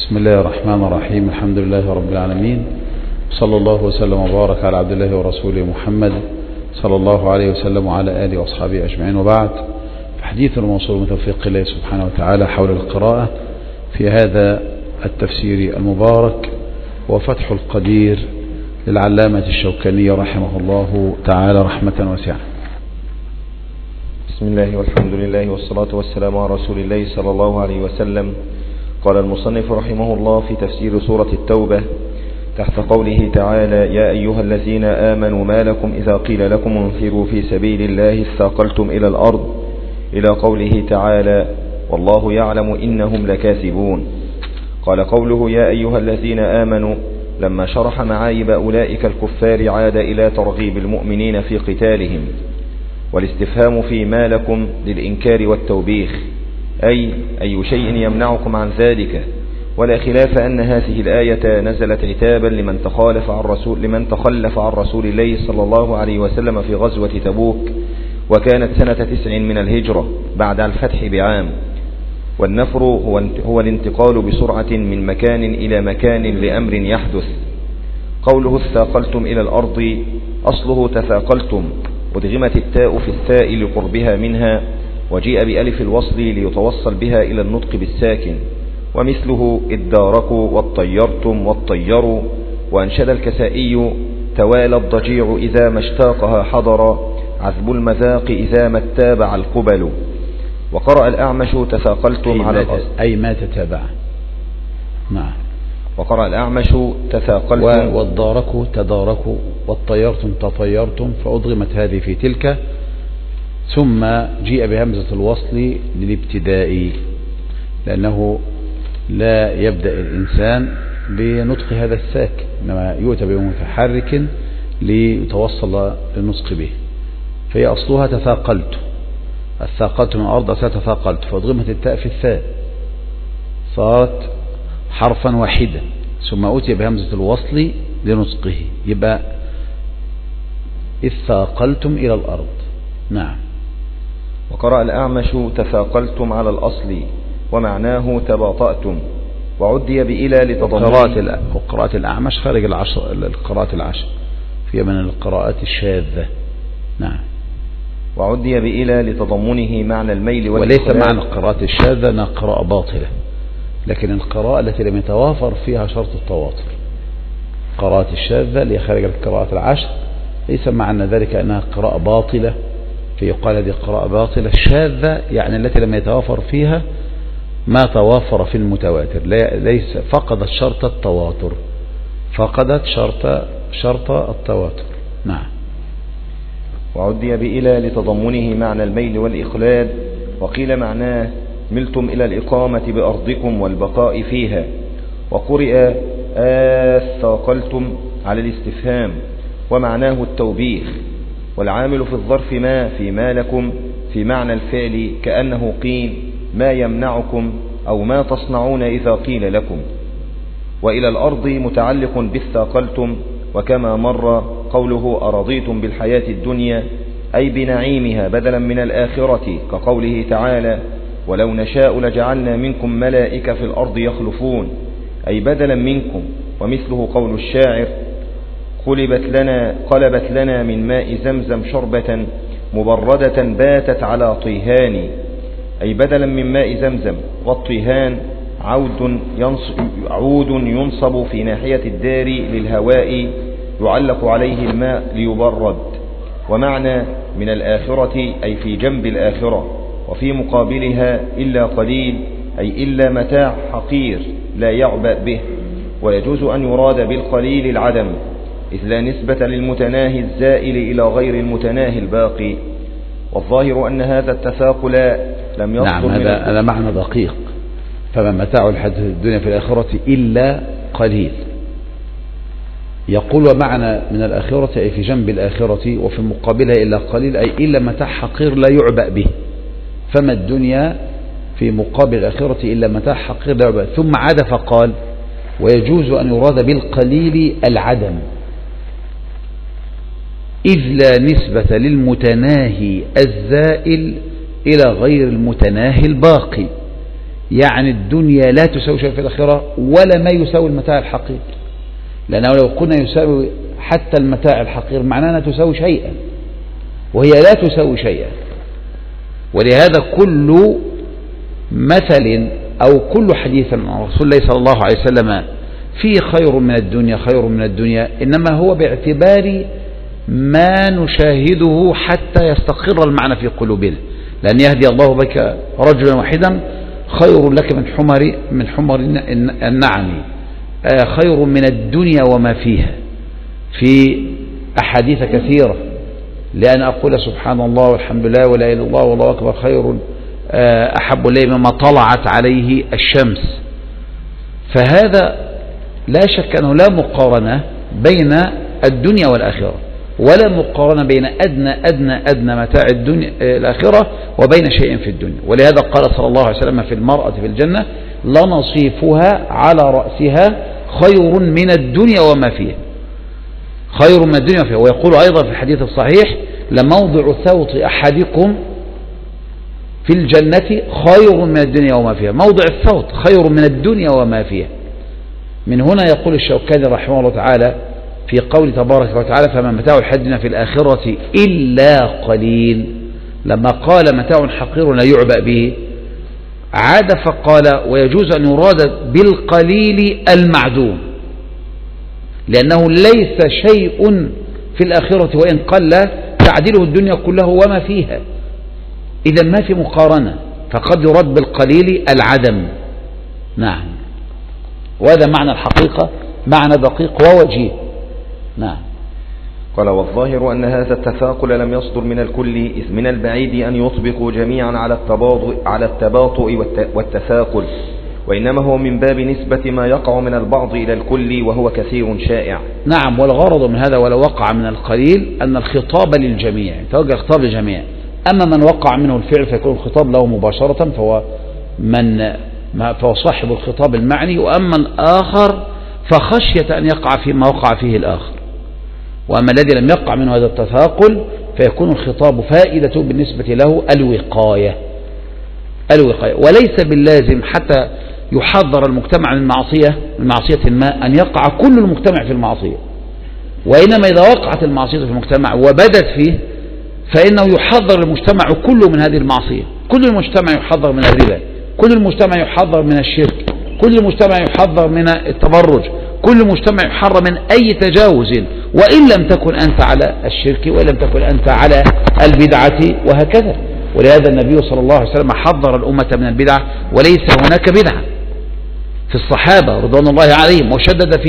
بسم الله الرحمن الرحيم. الحمد لله رب العالمين، صلى الله وسلم وبارك على عبد الله ورسوله محمد صلى الله عليه وسلم وعلى آله وأصحابه أجمعين، وبعد. فحديث الموصول من توفيق الله سبحانه وتعالى حول القراءة في هذا التفسير المبارك وفتح القدير للعلامة الشوكاني رحمه الله تعالى رحمة واسعة. بسم الله والحمد لله والصلاة والسلام على رسول الله صلى الله عليه وسلم. قال المصنف رحمه الله في تفسير سورة التوبة تحت قوله تعالى: يا أيها الذين آمنوا ما لكم إذا قيل لكم انفروا في سبيل الله اثاقلتم إلى الأرض، إلى قوله تعالى: والله يعلم إنهم لكاذبون. قال قوله يا أيها الذين آمنوا لما شرح معايب أولئك الكفار عاد إلى ترغيب المؤمنين في قتالهم، والاستفهام في ما لكم للإنكار والتوبيخ، أي شيء يمنعكم عن ذلك. ولا خلاف أن هذه الآية نزلت عتابا لمن تخلف عن رسول الله صلى الله عليه وسلم في غزوة تبوك، وكانت سنة 9 من الهجرة بعد الفتح بعام. والنفر هو الانتقال بسرعة من مكان إلى مكان لأمر يحدث. قوله اثاقلتم إلى الأرض أصله تثاقلتم، ودغمت التاء في الثاء لقربها منها، وجيء بألف الوصل ليتوصل بها إلى النطق بالساكن، ومثله اداركوا والطيرتم والطيروا. وأنشد الكسائي: توالى الضجيع إذا ما اشتاقها حضر، عذب المذاق إذا ما اتابع القبل. وقرأ الأعمش تثاقلتم على الأرض أي ما تتابع. نعم. وقرأ الأعمش تثاقلتم والداركوا تداركوا والطيرتم تطيرتم، فأضغمت هذه في تلك، ثم جيء بهمزة الوصل للابتداء، لأنه لا يبدأ الإنسان بنطق هذا الساكن، إنما يؤتى بمتحرك ليتوصل للنطق به. فهي أصلها تثاقلت، الثاقلت من الأرض أصلها تثاقلت، فأضغمت التاء في الثاء صارت حرفا واحدا، ثم أتي بهمزة الوصل لنطقه، يبقى إذ ثاقلتم إلى الأرض. نعم. وقرأ الأعمش تثاقلتم على الأصل، ومعناه تباطأتم، وعدي بإلى لتضمن. وقراءة الأعمش خارج القراءات العشر، فيها من القراءات الشاذة. نعم. وعدي بإلى لتضمنه معنى الميل وليس معنى القراءات الشاذة أنها قراءة باطلة، لكن القراءة التي لم يتوافر فيها شرط التواتر. القراءات الشاذة اللي خارج القراءات العشر ليس معنى ذلك أنها قراءة باطلة، فيقال هذه قراءة باطلة. الشاذة يعني التي لم يتوافر فيها ما توافر في المتواتر، ليس فقدت شرط التواتر، فقدت شرط التواتر. نعم. وعدي بإلى لتضمنه معنى الميل والإخلاد، وقيل معناه ملتم إلى الإقامة بأرضكم والبقاء فيها. وقرئ آثاقلتم على الاستفهام، ومعناه التوبيخ. والعامل في الظرف ما في ما لكم في معنى الفعل، كأنه قيل ما يمنعكم أو ما تصنعون إذا قيل لكم. وإلى الأرض متعلق بالثاقلتم، وكما مر قوله أرضيتم بالحياة الدنيا أي بنعيمها بدلا من الآخرة، كقوله تعالى: ولو نشاء لجعلنا منكم ملائكة في الأرض يخلفون، أي بدلا منكم. ومثله قول الشاعر: قلبت لنا من ماء زمزم شربة مبردة باتت على طيهان، أي بدلا من ماء زمزم. والطيهان عود ينصب في ناحية الدار للهواء يعلق عليه الماء ليبرد. ومعنى من الآخرة أي في جنب الآخرة. وفي مقابلها إلا قليل أي إلا متاع حقير لا يعبأ به. ويجوز أن يراد بالقليل العدم، إذ لا نسبة للمتناهي الزائل إلى غير المتناهي الباقي. والظاهر أن هذا التثاقل لم يصدر. نعم، هذا معنى دقيق. فما متاع الحياة الدنيا في الآخرة إلا قليل. يقول ومعنى من الآخرة أي في جنب الآخرة، وفي مقابلها إلا قليل أي إلا متاع حقير لا يعبأ به. فما الدنيا في مقابل الآخرة إلا متاع حقير لا يعبأ. ثم عاد فقال: ويجوز أن يراد بالقليل العدم، إذ لا نسبة للمتناهي الزائل إلى غير المتناهي الباقي. يعني الدنيا لا تساوي شيء في الآخرة ولا ما يساوي المتاع الحقير، لأنه لو قلنا يساوي حتى المتاع الحقير معناه أنها تساوي شيئا، وهي لا تساوي شيئا. ولهذا كل مثل أو كل حديث عن رسول الله صلى الله عليه وسلم فيه خير من الدنيا خير من الدنيا، إنما هو باعتبار ما نشاهده حتى يستقر المعنى في قلوبنا، لأن يهدي الله بك رجلا واحدا خير لك من حمر النعم، خير من الدنيا وما فيها، في أحاديث كثيرة، لأن أقول سبحان الله والحمد لله ولا إله إلا الله والله أكبر خير أحب إلي مما طلعت عليه الشمس. فهذا لا شك أنه لا مقارنة بين الدنيا والآخرة، ولا مقارنة بين أدنى متاع الدنيا الآخرة وبين شيء في الدنيا. ولهذا قال صلى الله عليه وسلم في المرأة في الجنة لنصيفها على رأسها خير من الدنيا وما فيها، خير من الدنيا وما فيها. ويقول أيضا في الحديث الصحيح لموضع ثوط أحدكم في الجنة خير من الدنيا وما فيها، موضع الثوط خير من الدنيا وما فيها. من هنا يقول الشوكاني رحمه الله تعالى في قول تبارك وتعالى فما متاع الحياة في الآخرة إلا قليل، لما قال متاع حقير لا يعبأ به عاد فقال ويجوز أن يراد بالقليل المعدوم، لأنه ليس شيء في الآخرة وإن قل تعدله الدنيا كله وما فيها، إذا ما في مقارنة، فقد يراد بالقليل العدم. نعم، وهذا معنى الحقيقة، معنى دقيق ووجيه. نعم. قال والظاهر أن هذا التثاقل لم يصدر من الكل، إذ من البعيد أن يطبقوا جميعا على التباطؤ والتثاقل، وإنما هو من باب نسبة ما يقع من البعض إلى الكل وهو كثير شائع. نعم، والغرض من هذا ولو وقع من القليل أن الخطاب للجميع، توجه الخطاب للجميع، أما من وقع منه الفعل فيكون الخطاب له مباشرة فهو صاحب الخطاب المعني، وأما الآخر فخشية أن يقع فيما وقع فيه الآخر. وأما الذي لم يقع منه هذا التثاقل فيكون الخطاب فائدته بالنسبة له الوقاية، وليس باللازم حتى يحذر المجتمع من معصية ما أن يقع كل المجتمع في المعصية، وإنما إذا وقعت المعصية في المجتمع وبدت فيه فإنه يحذر المجتمع كله من هذه المعصية، كل المجتمع يحذر من الربا، كل المجتمع يحذر من الشرك، كل المجتمع يحذر من التبرج، كل المجتمع يحذر من أي تجاوز، وإن لم تكن أنت على الشرك وإن لم تكن أنت على البدعة وهكذا. ولهذا النبي صلى الله عليه وسلم حذر الأمة من البدعة، وليس هناك بدعة في الصحابة رضوان الله عليهم، وشدد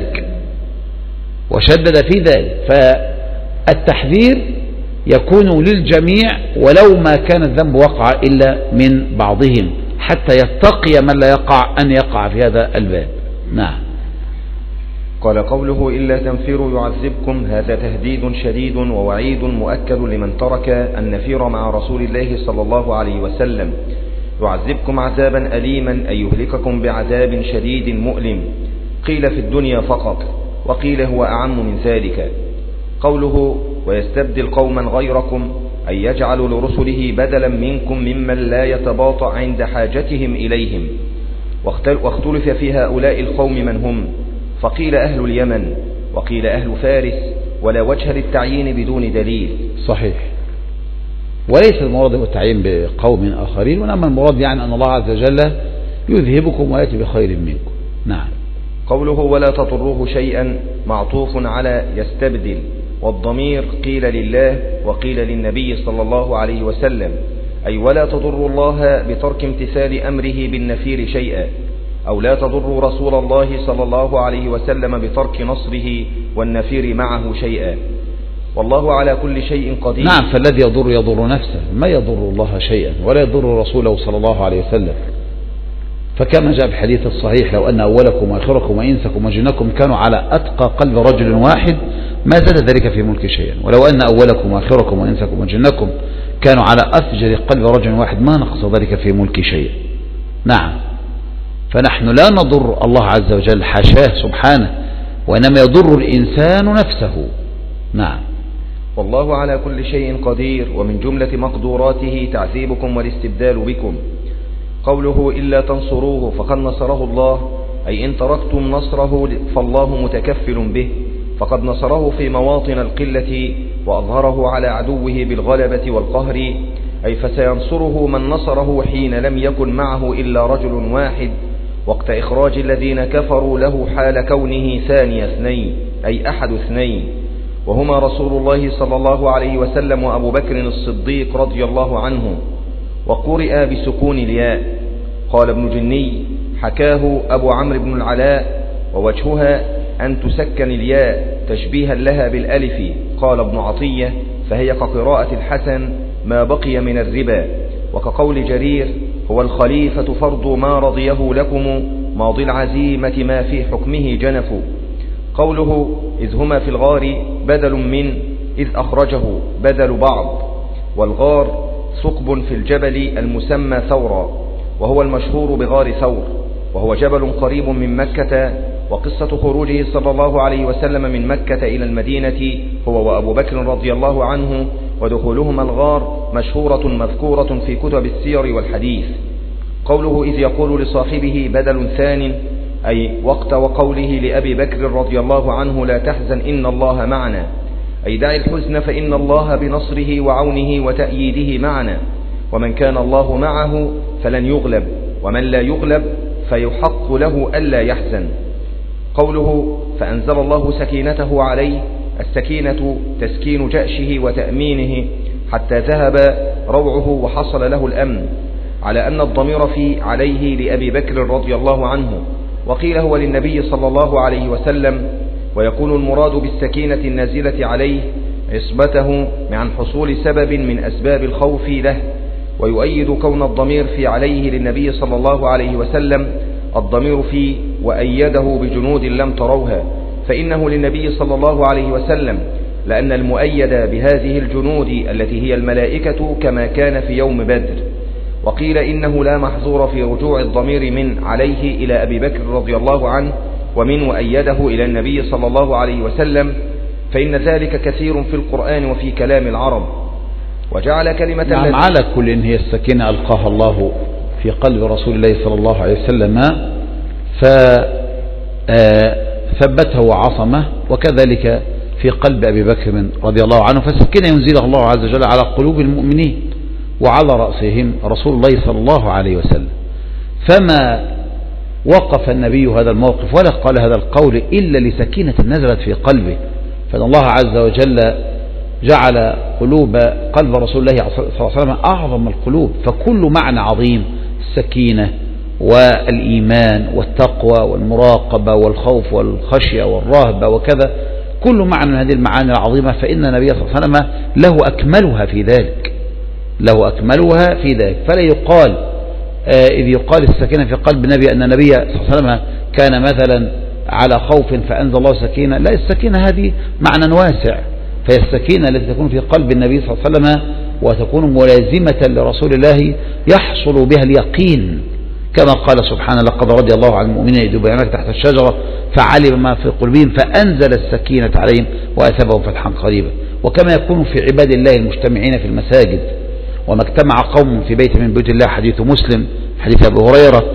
في ذلك. فالتحذير يكون للجميع ولو ما كان الذنب وقع إلا من بعضهم، حتى يتقي من لا يقع أن يقع في هذا الباب. نعم. قال قوله إلا تنفروا يعذبكم، هذا تهديد شديد ووعيد مؤكد لمن ترك النفير مع رسول الله صلى الله عليه وسلم. يعذبكم عذابا أليما أي يهلككم بعذاب شديد مؤلم، قيل في الدنيا فقط، وقيل هو أعم من ذلك. قوله ويستبدل قوما غيركم أي يجعل لرسله بدلا منكم ممن لا يتباطأ عند حاجتهم إليهم. واختلف في هؤلاء القوم من هم، فقيل أهل اليمن وقيل أهل فارس، ولا وجه للتعيين بدون دليل. صحيح، وليس المراد هو التعيين بقوم آخرين، وإنما المراد يعني أن الله عز وجل يذهبكم ويأتي بخير منكم. نعم. قوله ولا تضروه شيئا معطوف على يستبدل، والضمير قيل لله وقيل للنبي صلى الله عليه وسلم، أي ولا تضروا الله بترك امتثال أمره بالنفير شيئا، أو لا تضروا رسول الله صلى الله عليه وسلم بترك نصره والنفير معه شيئا، والله على كل شيء قدير. نعم، فالذي يضر نفسه، ما يضر الله شيئا ولا يضر رسوله صلى الله عليه وسلم. فكما جاء في الحديث الصحيح لو أن أولكم وآخركم وإنسكم وجنكم كانوا على أتقى قلب رجل واحد ما زاد ذلك في ملك شيئا، ولو أن أولكم وآخركم وإنسكم وجنكم كانوا على أفجر قلب رجل واحد ما نقص ذلك في ملك شيئا. نعم، فنحن لا نضر الله عز وجل حاشاه سبحانه، وإنما يضر الإنسان نفسه. نعم. والله على كل شيء قدير، ومن جملة مقدوراته تعذيبكم والاستبدال بكم. قوله إلا تنصروه فقد نصره الله، أي إن تركتم نصره فالله متكفل به، فقد نصره في مواطن القلة وأظهره على عدوه بالغلبة والقهر، أي فسينصره من نصره حين لم يكن معه إلا رجل واحد وقت إخراج الذين كفروا له حال كونه ثاني اثنين، أي أحد اثنين، وهما رسول الله صلى الله عليه وسلم وأبو بكر الصديق رضي الله عنه، وقرئ بسكون الياء. قال ابن جني حكاه أبو عمرو بن العلاء ووجهها أن تسكن الياء تشبيها لها بالألف. قال ابن عطية فهي كقراءة الحسن ما بقي من الربا، وكقول جرير هو الخليفة فرض ما رضيه لكم ماضي العزيمة ما في حكمه جنف. قوله إذ هما في الغار بدل من إذ أخرجه بدل بعض، والغار ثقب في الجبل المسمى ثورا، وهو المشهور بغار ثور، وهو جبل قريب من مكة. وقصة خروجه صلى الله عليه وسلم من مكة إلى المدينة هو وأبو بكر رضي الله عنه ودخولهما الغار مشهورة مذكورة في كتب السير والحديث. قوله إذ يقول لصاحبه بدل ثان، أي وقت وقوله لأبي بكر رضي الله عنه لا تحزن إن الله معنا، أي دع الحزن فإن الله بنصره وعونه وتأييده معنا، ومن كان الله معه فلن يغلب، ومن لا يغلب فيحق له ألا يحزن. قوله فأنزل الله سكينته عليه، السكينة تسكين جأشه وتأمينه حتى ذهب روعه وحصل له الأمن، على أن الضمير في عليه لأبي بكر رضي الله عنه، وقيل هو للنبي صلى الله عليه وسلم. ويكون المراد بالسكينة النازلة عليه عصبته عن حصول سبب من أسباب الخوف له. ويؤيد كون الضمير في عليه للنبي صلى الله عليه وسلم الضمير في وأيده بجنود لم تروها، فإنه للنبي صلى الله عليه وسلم، لأن المؤيد بهذه الجنود التي هي الملائكة كما كان في يوم بدر. وقيل إنه لا محظور في رجوع الضمير من عليه إلى أبي بكر رضي الله عنه ومن وأيده إلى النبي صلى الله عليه وسلم، فإن ذلك كثير في القرآن وفي كلام العرب. وجعل كلمة نعم على كل إن هي السكينة ألقاها الله في قلب رسول الله صلى الله عليه وسلم فثبته وعصمه، وكذلك في قلب أبي بكر رضي الله عنه، فالسكينة ينزلها الله عز وجل على قلوب المؤمنين وعلى رأسهم رسول الله صلى الله عليه وسلم. فما وقف النبي هذا الموقف ولا قال هذا القول إلا لسكينة نزلت في قلبه، فإن الله عز وجل جعل قلوب قلب رسول الله صلى الله عليه وسلم أعظم القلوب، فكل معنى عظيم، السكينة والإيمان والتقوى والمراقبة والخوف والخشية والرهبة وكذا، كل معنى من هذه المعاني العظيمة فإن النبي صلى الله عليه وسلم له أكملها في ذلك، له أكملها في ذلك. فلا يقال إذ يقال السكينة في قلب النبي أن النبي صلى الله عليه وسلم كان مثلا على خوف فأنزل الله سكينة، لا، السكينة هذه معنى واسع، فهي السكينة التي تكون في قلب النبي صلى الله عليه وسلم وتكون ملازمة لرسول الله يحصل بها اليقين، كما قال سبحانه لقد رضي الله عن المؤمنين إذ يبايعونك تحت الشجرة فعلم ما في قلوبهم فأنزل السكينة عليهم وأثابهم فتحا قريبا. وكما يكون في عباد الله المجتمعين في المساجد، وما اجتمع قوم في بيت من بيوت الله، حديث مسلم حديث أبي هريرة،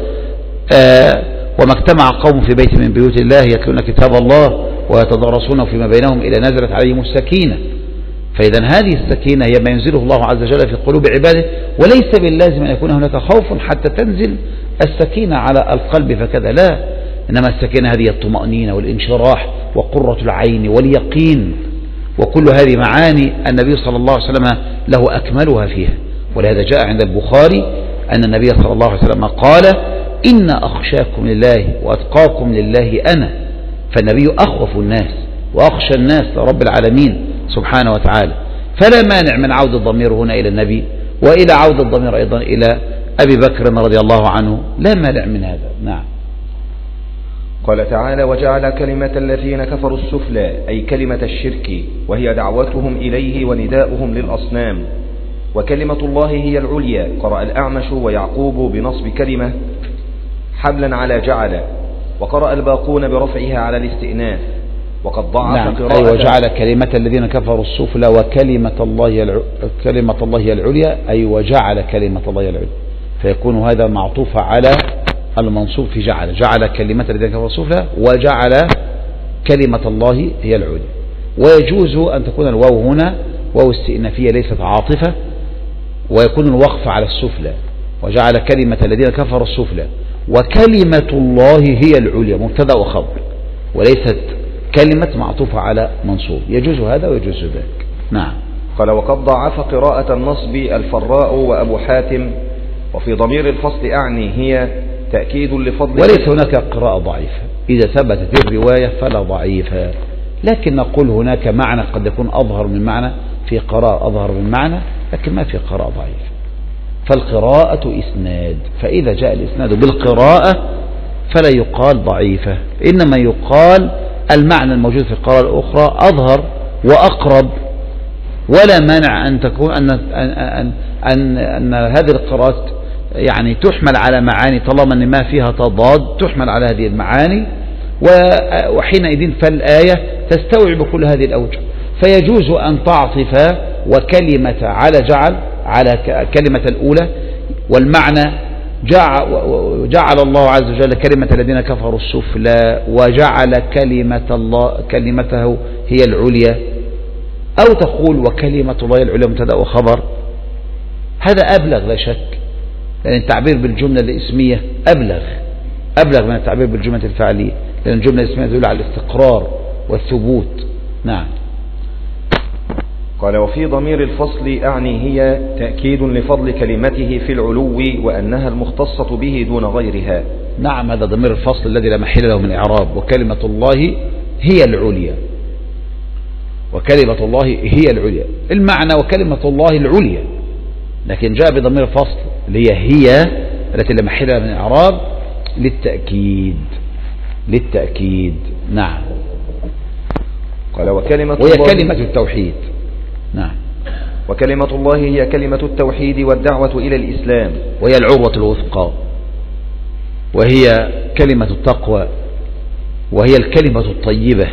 وما اجتمع قوم في بيت من بيوت الله يتلون كتاب الله ويتدارسونه فيما بينهم إلى نزلت عليهم السكينة. فإذا هذه السكينة هي ما ينزله الله عز وجل في قلوب عباده، وليس باللازم أن يكون هناك خوف حتى تنزل السكينة على القلب فكذا، لا، إنما السكينة هذه الطمأنينة والانشراح وقرة العين واليقين، وكل هذه معاني النبي صلى الله عليه وسلم له أكملها فيها. ولهذا جاء عند البخاري أن النبي صلى الله عليه وسلم قال إن أخشاكم لله وأتقاكم لله أنا، فالنبي أخوف الناس وأخشى الناس لرب العالمين سبحانه وتعالى. فلا مانع من عود الضمير هنا إلى النبي، وإلى عود الضمير أيضا إلى أبي بكر رضي الله عنه، لا مانع من هذا. نعم. قال تعالى وجعل كلمة الذين كفروا السفلى، أي كلمة الشرك، وهي دعوتهم إليه ونداؤهم للأصنام، وكلمة الله هي العليا. قرأ الأعمش ويعقوب بنصب كلمة حبلا على جعل، وقرأ الباقون برفعها على الاستئناف، وقد ضعف قراءة أي وجعل كلمة الذين كفروا السفلى وكلمة الله العليا، أي وجعل كلمة الله العليا. فيكون هذا معطوف على المنصوب في جعل كلمة الذين كفروا السفلى وجعل كلمة الله هي العليا. ويجوز أن تكون الواو هنا واو استئنافية ليست عاطفة، ويكون الوقف على السفلى وجعل كلمة الذين كفروا السفلى وكلمة الله هي العليا مبتدأ وخبر، وليست كلمة معطوفة على منصوب. يجوز هذا ويجوز ذاك. نعم. قال وقد ضعف قراءة النصب الفراء وأبو حاتم، وفي ضمير الفصل أعني هي تأكيد لفضل، وليس هناك قراءة ضعيفة إذا ثبتت الرواية فلا ضعيفة، لكن نقول هناك معنى قد يكون أظهر من معنى، في قراءة أظهر من معنى، لكن ما في قراءة ضعيفة. فالقراءة إسناد، فإذا جاء الإسناد بالقراءة فلا يقال ضعيفة، إنما يقال المعنى الموجود في القراءة الأخرى أظهر وأقرب، ولا مانع أن تكون أن هذه القراءات يعني تحمل على معاني طالما أن ما فيها تضاد تحمل على هذه المعاني، وحينئذ فالآية تستوعب كل هذه الأوجه، فيجوز أن تعطف وكلمة على جعل على كلمة الأولى، والمعنى جعل الله عز وجل كلمة الذين كفروا السفلى وجعل كلمته هي العليا، أو تقول وكلمة الله العليا مبتدأ وخبر. هذا أبلغ لا شك، لأن التعبير بالجملة الاسمية أبلغ من التعبير بالجملة الفعلية، لأن الجملة الاسمية تدل على الاستقرار والثبوت. نعم. قال وفي ضمير الفصل أعني هي تأكيد لفضل كلمته في العلو وأنها المختصة به دون غيرها. نعم، هذا ضمير الفصل الذي لا محل له من إعراب، وكلمة الله هي العليا، وكلمة الله هي العليا، المعنى وكلمة الله العليا، لكن جاء بضمير الفصل اللي هي التي لا محل لها من إعراب للتأكيد. نعم. قال وهي كلمة التوحيد. نعم. وكلمة الله هي كلمة التوحيد والدعوة إلى الإسلام، وهي العروة الوثقى، وهي كلمة التقوى، وهي الكلمة الطيبة.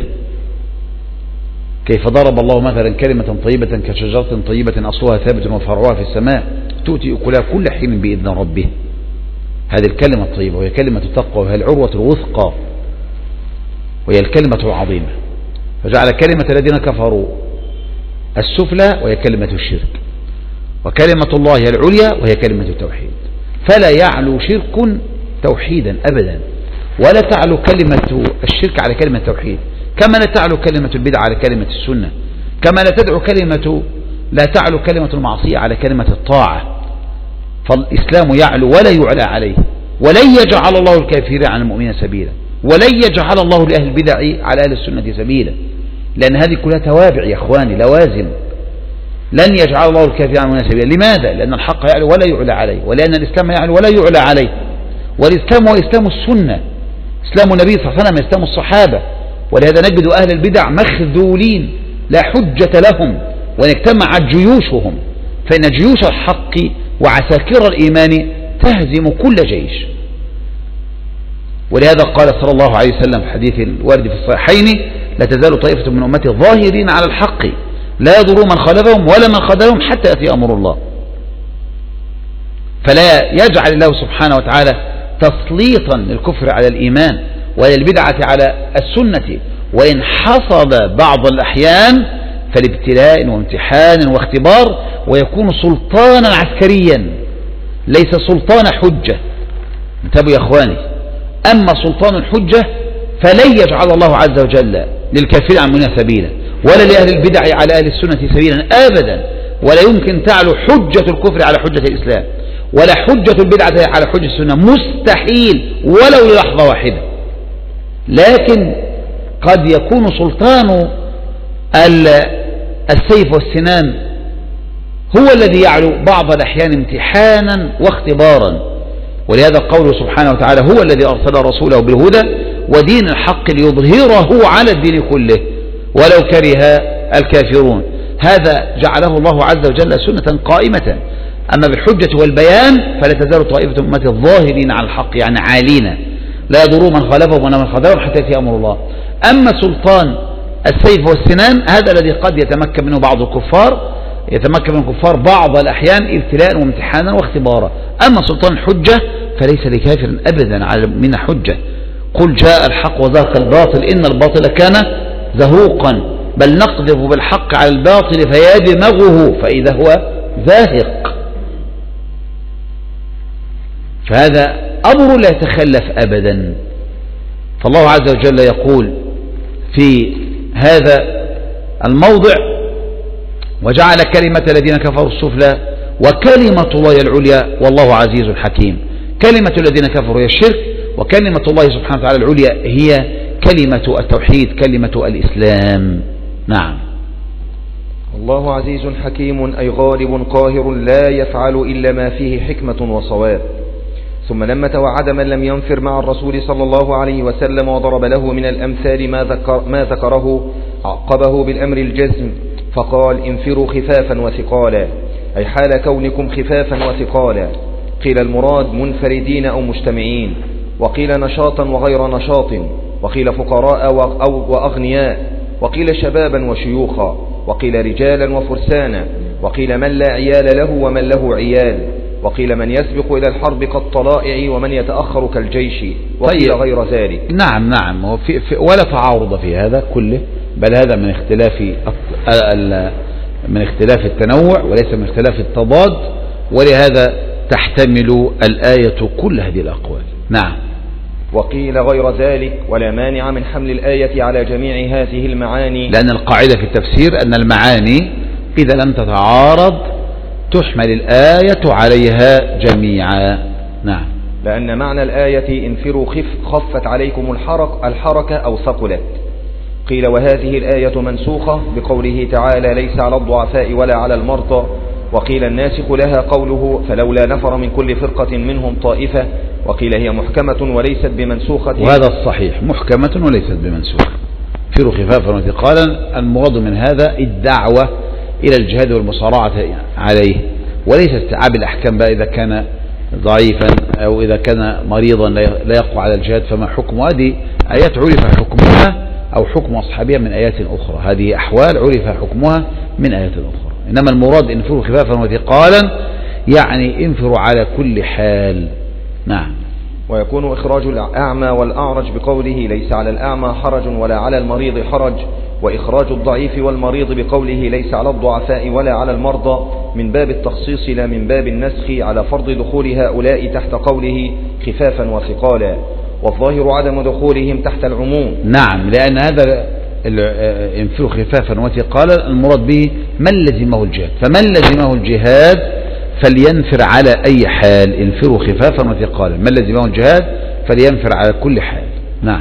كيف ضرب الله مثلا كلمة طيبة كشجرة طيبة أصلها ثابت وفرعها في السماء تؤتي أكلها كل حين بإذن ربه. هذه الكلمة الطيبة وهي كلمة التقوى وهي العروة الوثقى وهي الكلمة العظيمة، فجعل كلمة الذين كفروا السفلى وهي كلمة الشرك، وكلمة الله هي العليا وهي كلمة التوحيد، فلا يعلو شرك توحيدا أبدا، ولا تعلو كلمة الشرك على كلمة التوحيد، كما لا تعلو كلمة البدعة على كلمة السنة، كما لا تعلو كلمة المعصية على كلمة الطاعة. فالإسلام يعلو ولا يعلى عليه، ولن يجعل الله الكافرين على المؤمنين سبيلا، ولن يجعل الله لأهل البدع على أهل السنة سبيلا، لأن هذه كلها توابع يا إخواني، لوازم. لن يجعل الله الكافرين على المؤمنين سبيلا. لماذا؟ لأن الحق يعلو ولا يعلى عليه، ولأن الإسلام يعلو ولا يعلى عليه، والإسلام هو إسلام السنة، إسلام النبي صلى الله عليه وسلم، إسلام الصحابة. ولهذا نجد أهل البدع مخذولين لا حجة لهم، وإن اجتمعت جيوشهم، فإن جيوش الحق وعساكر الإيمان تهزم كل جيش. ولهذا قال صلى الله عليه وسلم في حديث الوارد في الصحيحين: لا تزال طائفة من أمتي ظاهرين على الحق لا يضروا من خالفهم ولا من خذلهم حتى يأتي أمر الله. فلا يجعل الله سبحانه وتعالى تسليطا للكفر على الإيمان وللبدعة على السنة، وإن حصل بعض الأحيان فالابتلاء وامتحان واختبار، ويكون سلطانا عسكريا ليس سلطان حجة. انتبهوا يا أخواني، أما سلطان الحجة فلن يجعل الله عز وجل للكافرين عن المؤمنين سبيلا، ولا لأهل البدع على أهل السنة سبيلا أبدا، ولا يمكن تعلو حجة الكفر على حجة الإسلام، ولا حجة البدعة على حجة السنة، مستحيل ولو للحظة واحدة. لكن قد يكون سلطان السيف والسنان هو الذي يعلو بعض الأحيان امتحانا واختبارا. ولهذا قوله سبحانه وتعالى: هو الذي أرسل رسوله بالهدى ودين الحق ليظهره على الدين كله ولو كره الكافرون. هذا جعله الله عز وجل سنة قائمة. أما بالحجة والبيان فلا تزال طائفة من أمتي الظاهرين على الحق، يعني عالين لا يضروا من خالفهم ولا من خذلهم حتى يأتي أمر الله. أما سلطان السيف والسنان هذا الذي قد يتمكن منه بعض الكفار يتمكن من الكفار بعض الأحيان ابتلاء وامتحانا واختبارا. أما سلطان الحجة فليس لكافر أبدا على من حجة. قل جاء الحق وزهق الباطل إن الباطل كان زهوقا بل نقذف بالحق على الباطل فيدمغه فإذا هو زاهق. فهذا أمر لا يتخلف أبدا. فالله عز وجل يقول في هذا الموضع وجعل كلمة الذين كفروا السفلى وكلمة الله العليا والله عزيز حكيم. كلمة الذين كفروا هي الشرك، وكلمة الله سبحانه وتعالى العليا هي كلمة التوحيد، كلمة الإسلام. نعم. الله عزيز حكيم أي غالب قاهر لا يفعل إلا ما فيه حكمة وصواب. ثم لما توعد من لم ينفر مع الرسول صلى الله عليه وسلم وضرب له من الأمثال ما ذكره عقبه بالأمر الجزم فقال انفروا خفافا وثقالا أي حال كونكم خفافا وثقالا. قيل المراد منفردين أو مجتمعين، وقيل نشاطا وغير نشاط، وقيل فقراء وأغنياء، وقيل شبابا وشيوخا، وقيل رجالا وفرسانا، وقيل من لا عيال له ومن له عيال، وقيل من يسبق إلى الحرب كالطلائع ومن يتأخر كالجيش، وقيل طيب. غير ذلك. نعم ولا تعارض في هذا كله، بل هذا من اختلاف التنوع وليس من اختلاف التضاد، ولهذا تحتمل الآية كل هذه الأقوال. نعم. وقيل غير ذلك ولا مانع من حمل الآية على جميع هذه المعاني، لأن القاعدة في التفسير أن المعاني إذا لم تتعارض تحمل الآية عليها جميعا. نعم. لأن معنى الآية انفروا خفت عليكم الحركة أو ثقلت. قيل وهذه الآية منسوخة بقوله تعالى ليس على الضعفاء ولا على المرضى، وقيل الناسخ لها قوله فلولا نفر من كل فرقة منهم طائفة، وقيل هي محكمة وليست بمنسوخة. وهذا الصحيح، محكمة وليست بمنسوخة. انفروا خفافا وثقالا المراد من هذا الدعوة إلى الجهاد والمصارعة عليه، وليس استيعاب الأحكام بقى إذا كان ضعيفا أو إذا كان مريضا لا يقوى على الجهاد فما حكم. هذه آيات عرف حكمها أو حكم أصحابها من آيات أخرى، هذه أحوال عرف حكمها من آيات أخرى. إنما المراد انفروا خفافا وثقالا يعني انفروا على كل حال. نعم. ويكون إخراج الأعمى والأعرج بقوله ليس على الأعمى حرج ولا على المريض حرج، وإخراج الضعيف والمريض بقوله ليس على الضعفاء ولا على المرضى من باب التخصيص لا من باب النسخ على فرض دخول هؤلاء تحت قوله خفافا وثقالا، والظاهر عدم دخولهم تحت العموم. نعم، لأن هذا انفروا خفافا وثقالا المراد به من لزمه الجهاد، فمن لزمه الجهاد فلينفر على أي حال. انفروا خفافا وثقالا، من لزمه الجهاد فلينفر على كل حال. نعم.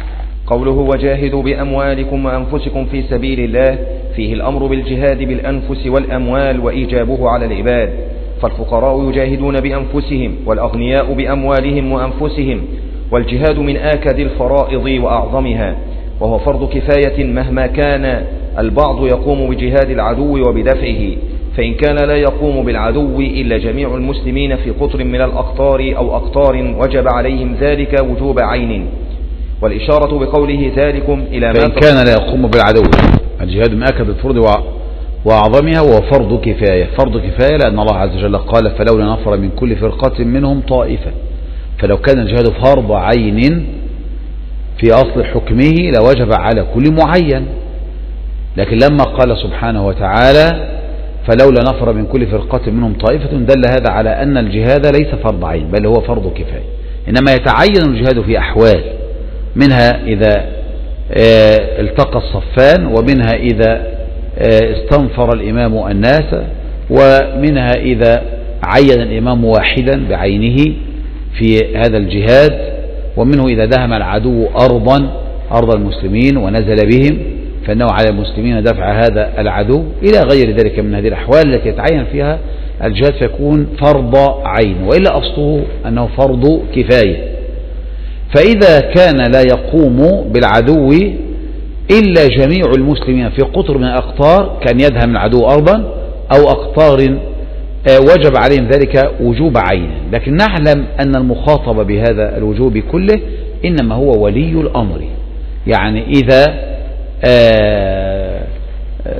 قوله وجاهدوا بأموالكم وأنفسكم في سبيل الله فيه الأمر بالجهاد بالأنفس والأموال وإيجابه على العباد، فالفقراء يجاهدون بأنفسهم والأغنياء بأموالهم وأنفسهم، والجهاد من آكد الفرائض وأعظمها، وهو فرض كفاية مهما كان البعض يقوم بجهاد العدو وبدفعه، فإن كان لا يقوم بالعدو إلا جميع المسلمين في قطر من الأقطار أو أقطار وجب عليهم ذلك وجوب عين. والإشارة بقوله ذلكم إلى ما فإن كان لا يقوم بالعدو، الجهاد من أكد الفروض وأعظمها وهو فرض كفاية. فرض كفاية لأن الله عز وجل قال فلولا نفر من كل فرقة منهم طائفة، فلو كان الجهاد فرض عين في أصل حكمه لوجب على كل معين، لكن لما قال سبحانه وتعالى فلولا نفر من كل فرقة منهم طائفة دل هذا على أن الجهاد ليس فرض عين بل هو فرض كفاية، إنما يتعين الجهاد في أحوال، منها إذا التقى الصفان، ومنها إذا استنفر الإمام الناس، ومنها إذا عين الإمام واحدا بعينه في هذا الجهاد، ومنه إذا دهم العدو أرض المسلمين ونزل بهم فإنه على المسلمين دفع هذا العدو إلى غير ذلك من هذه الأحوال التي يتعين فيها الجهاد فيكون فرض عين، وإلا أصله أنه فرض كفاية. فإذا كان لا يقوم بالعدو إلا جميع المسلمين في قطر من الأقطار كان يدهم العدو أرضا أو أقطار وجب عليهم ذلك وجوب عين، لكن نعلم أن المخاطب بهذا الوجوب كله إنما هو ولي الأمر، يعني إذا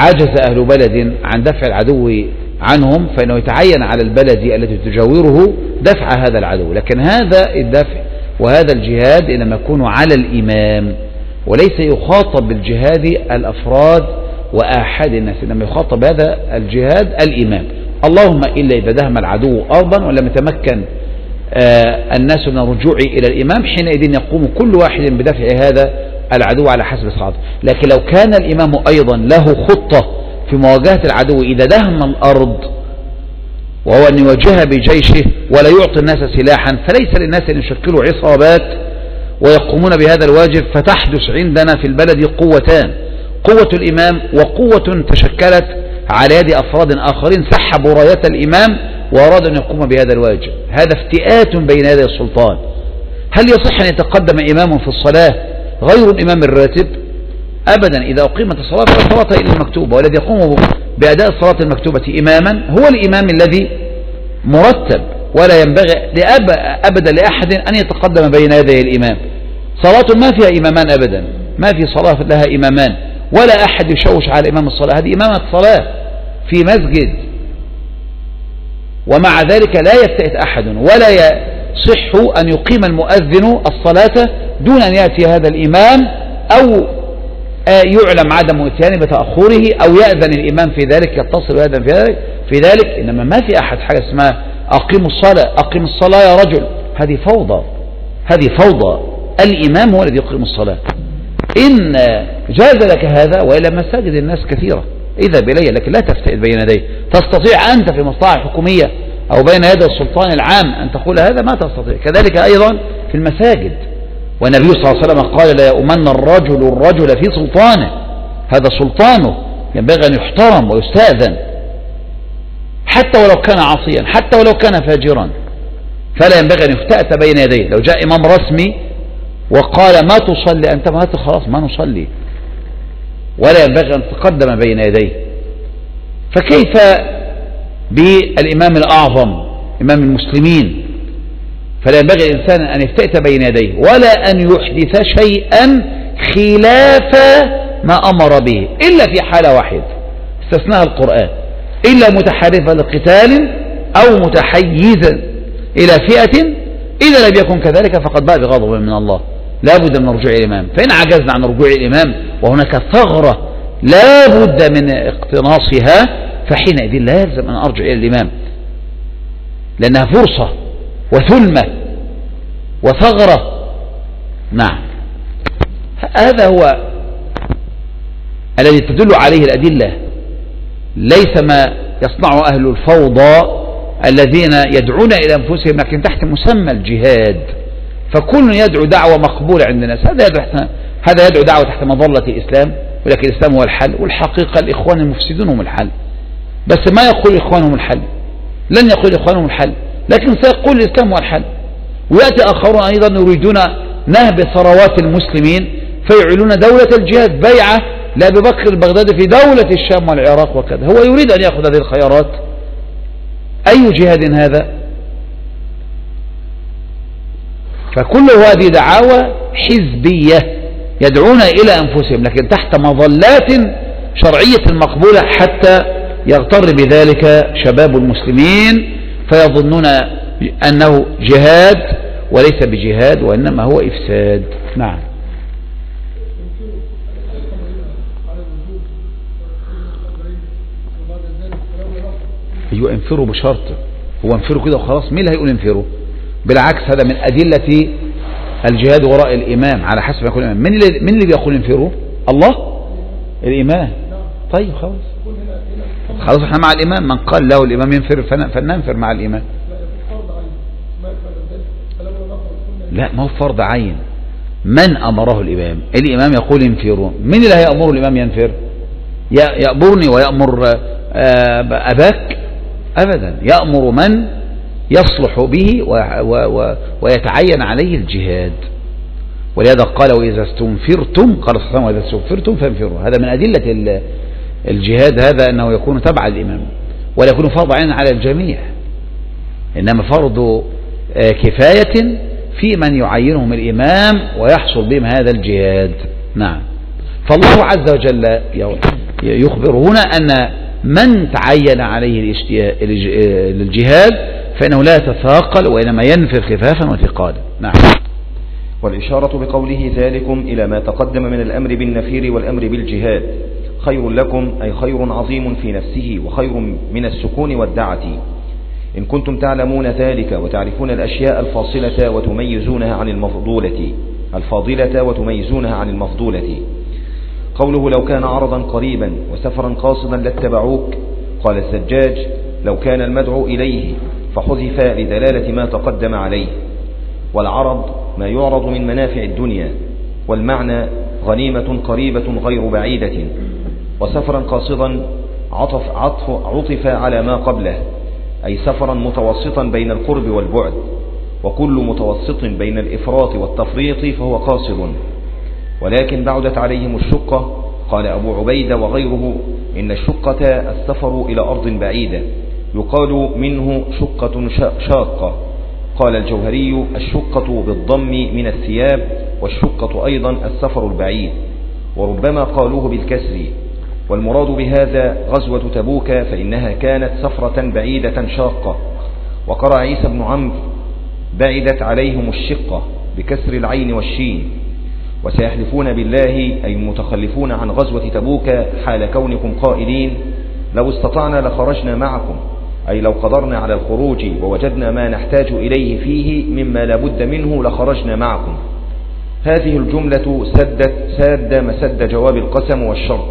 عجز أهل بلد عن دفع العدو عنهم فإنه يتعين على البلد التي تجاوره دفع هذا العدو. لكن هذا الدفع وهذا الجهاد إنما يكون على الإمام، وليس يخاطب بالجهاد الأفراد وآحاد الناس، إنما يخاطب هذا الجهاد الإمام. اللهم إلا إذا دهم العدو أرضا ولم يتمكن الناس من الرجوع إلى الإمام، حينئذ يقوم كل واحد بدفع هذا العدو على حسب استطاعته. لكن لو كان الإمام أيضا له خطة في مواجهة العدو إذا دهم الأرض، وهو أن يواجهها بجيشه ولا يعطي الناس سلاحا، فليس للناس أن يشكلوا عصابات ويقومون بهذا الواجب، فتحدث عندنا في البلد قوتان: قوة الإمام وقوة تشكلت على يد أفراد آخرين سحبوا راية الإمام وأرادوا أن يقوم بهذا الواجب. هذا افتئات بين يدي السلطان. هل يصح أن يتقدم إمام في الصلاة غير الإمام الراتب؟ أبدا. إذا أقيمت الصلاة فلا صلاة إلا المكتوبة، والذي يقوم بأداء الصلاة المكتوبة إماما هو الإمام الذي مرتب، ولا ينبغي أبدا لأحد أن يتقدم بين يدي الإمام. صلاة ما فيها إمامان أبدا، ما في صلاة لها إمامان، ولا أحد يشوش على إمام الصلاة. هذه إمامة صلاة في مسجد، ومع ذلك لا يفتئت أحد، ولا يصح أن يقيم المؤذن الصلاة دون أن يأتي هذا الإمام، أو يعلم عدم اتيانه بتأخره، أو يأذن الإمام في ذلك، يتصل ويأذن في ذلك. إنما ما في أحد حاجة اسمها أقيم الصلاة، أقيم الصلاة يا رجل، هذه فوضى، هذه فوضى. الإمام هو الذي يقيم الصلاة. إن جاز لك هذا، وإلا مساجد الناس كثيرة، إذا بلي، لكن لا تفتئت بين يديه. تستطيع أنت في مصلحة حكومية أو بين يدي السلطان العام أن تقول هذا؟ ما تستطيع. كذلك أيضا في المساجد، والنبي صلى الله عليه وسلم قال: لا يؤمن الرجل في سلطانه، هذا سلطانه ينبغي أن يحترم ويستأذن، حتى ولو كان عصيا، حتى ولو كان فاجرا، فلا ينبغي أن يفتأت بين يديه. لو جاء إمام رسمي وقال ما تصلي أنت، ما خلاص ما نصلي، ولا ينبغي أن تقدم بين يديه. فكيف بالإمام الأعظم إمام المسلمين؟ فلا ينبغي الإنسان أن يفتئت بين يديه، ولا أن يحدث شيئا خلاف ما أمر به، إلا في حالة واحدة استثناها القرآن: إلا متحرفا لقتال أو متحيزا إلى فئة، إذا لم يكن كذلك فقد باء بغضب من الله. لا بد من رجوع الإمام. فإن عجزنا عن رجوع الإمام وهناك ثغرة لا بد من اقتناصها، فحينئذ لا يلزم أن أرجع إلى الإمام، لأنها فرصة وثلمة وثغرة. نعم، هذا هو الذي تدل عليه الأدلة، ليس ما يصنع أهل الفوضى الذين يدعون إلى أنفسهم لكن تحت مسمى الجهاد. فكل يدعو دعوة مقبولة عند الناس، هذا يدعو دعوة تحت مظلة الإسلام، ولكن الإسلام هو الحل، والحقيقة الإخوان المفسدون هم الحل. بس ما يقول إخوانهم الحل، لن يقول إخوانهم الحل، لكن سيقول الإسلام هو الحل. ويأتي آخرون أيضا يريدون نهب ثروات المسلمين فيعلنون دولة الجهاد، بيعة لأبي بكر البغدادي في دولة الشام والعراق وكذا. هو يريد أن يأخذ هذه الخيارات. أي جهاد هذا؟ فكل هذه دعاوى حزبية يدعون إلى أنفسهم، لكن تحت مظلات شرعية مقبولة، حتى يغتر بذلك شباب المسلمين فيظنون أنه جهاد، وليس بجهاد وإنما هو إفساد. نعم. أيوة، انفروا بشرط. هو انفروا كده وخلاص؟ مين اللي هيقول انفروا؟ بالعكس، هذا من أدلة الجهاد وراء الإمام على حسب ما يقول الإمام. من اللي بيقول انفروا؟ الله، الإمام. طيب خلاص احنا مع الإمام. من قال له الإمام ينفر فلننفر مع الإمام. لا، ما هو فرض عين. من أمره الإمام؟ الإمام يقول انفروا. من اللي هيأمر الإمام ينفر؟ يأمرني ويأمر أباك؟ أبدا. يأمر من يصلح به ويتعين عليه الجهاد. ولهذا قال: وإذا استنفرتم، قال صلى الله عليه وسلم: وإذا استنفرتم فانفروا. هذا من أدلة الجهاد، هذا أنه يكون تبع الإمام، ولا يكون فرض عين على الجميع، إنما فرض كفاية في من يعينهم الإمام ويحصل بهم هذا الجهاد. نعم. فالله عز وجل يخبر هنا أن من تعين عليه الجهاد فإنه لا يتثاقل وإنما ينفر خفافا وثقالا. نعم. والإشارة بقوله ذلكم إلى ما تقدم من الأمر بالنفير والأمر بالجهاد، خير لكم أي خير عظيم في نفسه وخير من السكون والدعة، إن كنتم تعلمون ذلك وتعرفون الأشياء الفاضلة وتميزونها عن المفضولة. قوله لو كان عرضا قريبا وسفرا قاصدا لاتبعوك، قال الزجاج لو كان المدعو إليه فحذف لدلالة ما تقدم عليه، والعرض ما يعرض من منافع الدنيا، والمعنى غنيمة قريبة غير بعيدة، وسفرا قاصدا عطف على ما قبله، أي سفرا متوسطا بين القرب والبعد، وكل متوسط بين الإفراط والتفريط فهو قاصد. ولكن بعدت عليهم الشقة، قال أبو عبيدة وغيره إن الشقة السفر إلى أرض بعيدة، يقال منه شقة شاقة. قال الجوهري الشقة بالضم من الثياب، والشقة أيضا السفر البعيد، وربما قالوه بالكسر. والمراد بهذا غزوة تبوك، فإنها كانت سفرة بعيدة شاقة. وقرأ عيسى بن عمرو بعدت عليهم الشقة بكسر العين والشين. وسيحلفون بالله أي متخلفون عن غزوة تبوك حال كونكم قائلين لو استطعنا لخرجنا معكم، أي لو قدرنا على الخروج ووجدنا ما نحتاج إليه فيه مما لا بد منه لخرجنا معكم. هذه الجملة ساد مسد جواب القسم والشرط.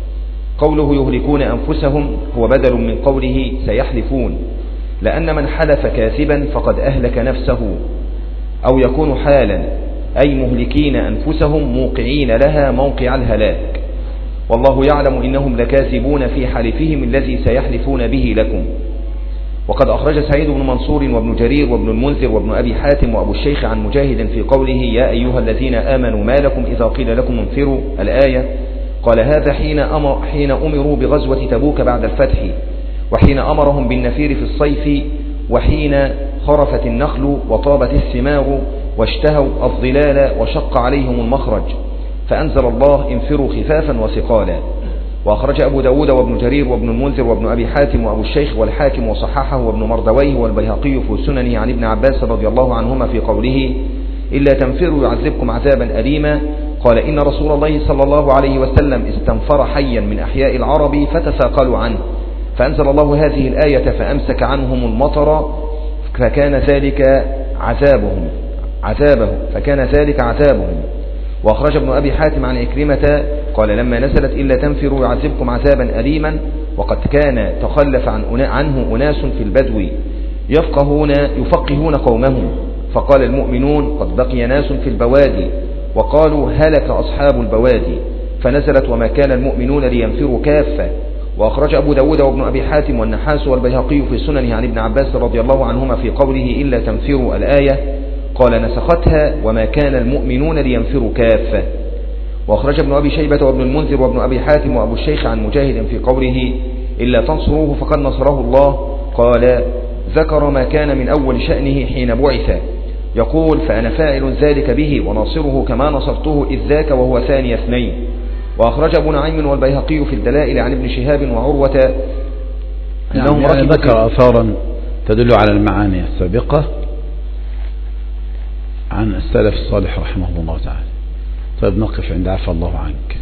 قوله يهلكون أنفسهم هو بدل من قوله سيحلفون، لأن من حلف كاذبا فقد أهلك نفسه، أو يكون حالا أي مهلكين أنفسهم موقعين لها موقع الهلاك. والله يعلم إنهم لكاذبون في حلفهم الذي سيحلفون به لكم. وقد أخرج سعيد بن منصور وابن جرير وابن المنذر وابن أبي حاتم وأبو الشيخ عن مجاهد في قوله يا أيها الذين آمنوا ما لكم إذا قيل لكم انفروا الآية، قال هذا حين أمروا بغزوة تبوك بعد الفتح، وحين أمرهم بالنفير في الصيف، وحين خرفت النخل وطابت الثمار واشتهوا الظلال وشق عليهم المخرج، فأنزل الله انفروا خفافا وثقالا. وأخرج أبو داود وابن جرير وابن المنذر وابن أبي حاتم وأبو الشيخ والحاكم وصححه وابن مردويه والبيهقي في سننه عن ابن عباس رضي الله عنهما في قوله إلا تنفروا يعذبكم عذابا أليما، قال إن رسول الله صلى الله عليه وسلم استنفر حيا من أحياء العرب فتثاقلوا عنه، فأنزل الله هذه الآية فأمسك عنهم المطر فكان ذلك عذابهم. وأخرج ابن أبي حاتم عن إكرمة قال لما نزلت إلا تنفروا يعذبكم عذابا أليما، وقد كان تخلف عنه أناس في البدو يفقهون قومهم، فقال المؤمنون قد بقي ناس في البوادي، وقالوا هلك أصحاب البوادي، فنزلت وما كان المؤمنون لينفروا كافة. وأخرج أبو داود وابن أبي حاتم والنحاس والبيهقي في سننه عن ابن عباس رضي الله عنهما في قوله إلا تنفروا الآية، قال نسختها وما كان المؤمنون لينفروا كافة. وأخرج ابن أبي شيبة وابن المنذر وابن أبي حاتم وأبو الشيخ عن مجاهد في قوله إلا تنصروه فقد نصره الله، قال ذكر ما كان من أول شأنه حين بعث، يقول فأنا فاعل ذلك به وناصره كما نصرته إذ ذاك وهو ثاني اثنين. وأخرج أبو نعيم والبيهقي في الدلائل عن ابن شهاب وعروة أنهم ذكر آثارا تدل على المعاني السابقة عن السلف الصالح رحمه الله تعالى. طيب نقف عند عفى الله عنك.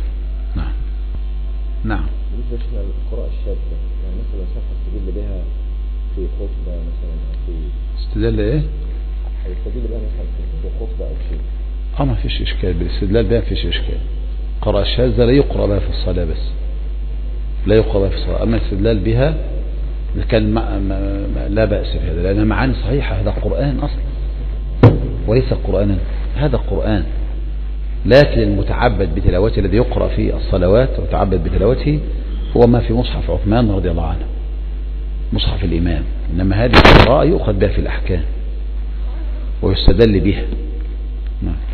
نعم. بالنسبة للقراءة الشاذة، يعني مثلا شخص يستدل بها في خطبة مثلا أو في استدل إيه؟ يستدل بها مثلا في خطبة أو شيء. ما فيش إشكال بالاستدلال بها، فيش إشكال. قراءة الشاذة لا يقرأ بها في الصلاة، بس لا يقرأ بها في الصلاة. أما الاستدلال بها كان لا بأس بهذا، لأنها معاني صحيحة. هذا قرآن أصلا وليس قرآنا، هذا قرآن. لكن المتعبد بتلاوته الذي يقرأ في الصلوات وتعبد بتلاوته هو ما في مصحف عثمان رضي الله عنه، مصحف الإمام. إنما هذه القراءة يؤخذ بها في الأحكام ويستدل بها. نعم.